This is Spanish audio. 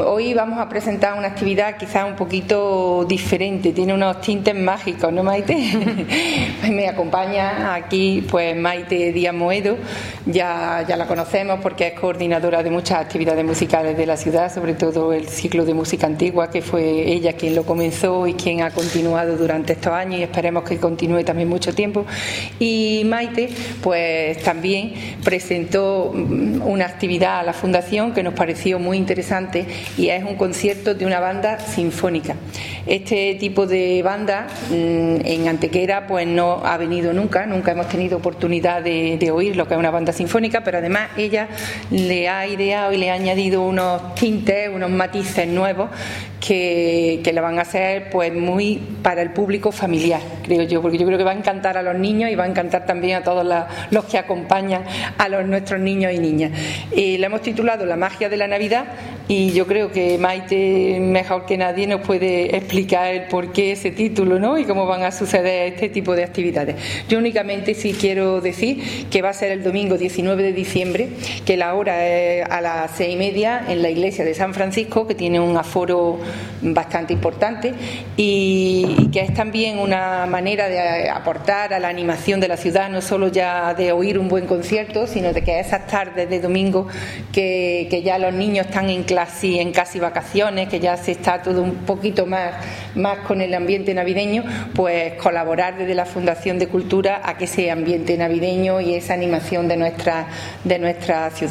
Hoy vamos a presentar una actividad quizás un poquito diferente, tiene unos tintes mágicos, ¿no, Maite? Me acompaña aquí pues Maite Díaz Moedo, ya la conocemos porque es coordinadora de muchas actividades musicales de la ciudad, sobre todo el ciclo de música antigua, que fue ella quien lo comenzó y quien ha continuado durante estos años y esperemos que continúe también mucho tiempo. Y Maite pues también presentó una actividad a la Fundación que nos pareció muy interesante y es un concierto de una banda sinfónica. Este tipo de banda en Antequera pues no ha venido nunca hemos tenido oportunidad de oír lo que es una banda sinfónica, pero además ella le ha ideado y le ha añadido unos tintes, unos matices nuevos que le van a hacer pues muy para el público familiar, creo yo, porque yo creo que va a encantar a los niños y va a encantar también a todos los que acompañan a nuestros niños y niñas. Le hemos titulado La magia de la Navidad y yo creo que Maite mejor que nadie nos puede explicar el por qué ese título, ¿no? Y cómo van a suceder este tipo de actividades. Yo únicamente sí quiero decir que va a ser el domingo 19 de diciembre, que la hora es a las 6:30 en la iglesia de San Francisco, que tiene un aforo bastante importante y que es también una manera de aportar a la animación de la ciudad, no solo ya de oír un buen concierto, sino de que esas tardes de domingo que ya los niños están en casi vacaciones, que ya se está todo un poquito más con el ambiente navideño, pues colaborar desde la Fundación de Cultura a que ese ambiente navideño y esa animación de nuestra ciudad.